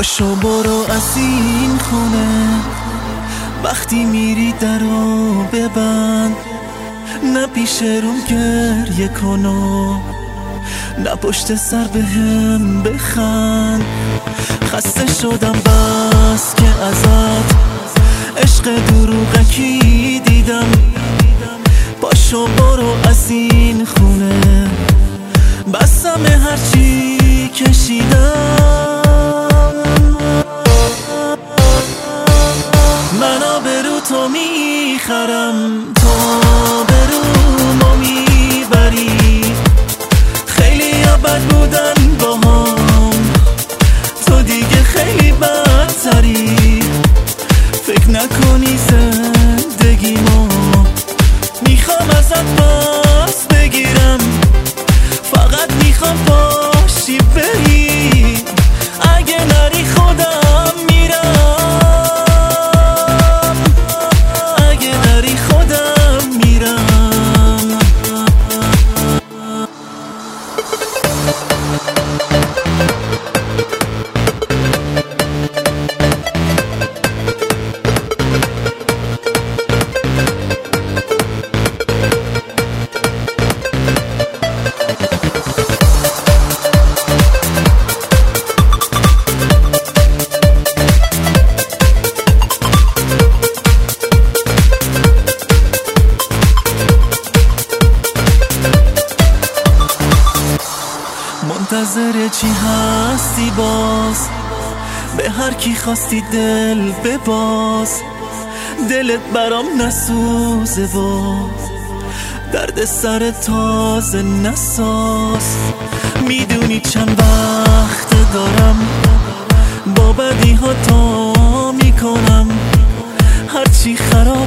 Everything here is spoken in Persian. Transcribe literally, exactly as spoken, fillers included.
پاشو برو از این خونه، وقتی میری درو ببند، نه پیش روم گریه کنو، نه پشت سر به هم بخند. خسته شدم بس که ازت عشق دروغکی دیدم. پاشو برو از این خونه، بسم هرچی کشیدم. من آبرو تو میخرم، تو برو میبری. خیلی بد بودن با هم، تو دیگه خیلی بدتری. فکر نکنی زندگیمو میخوام ازت پس بگیرم، فقط میخوام باشی بری. اگه نری خودم میرم، اگه نری خودم میرم. منتظر چی هستی باز؟ به هر کی خواستی دل بباز. دلت برام نسوزه باز، درد سر تازه نساز. میدونی چند وقت دارم با بدی ها تا میکنم، هرچی خراب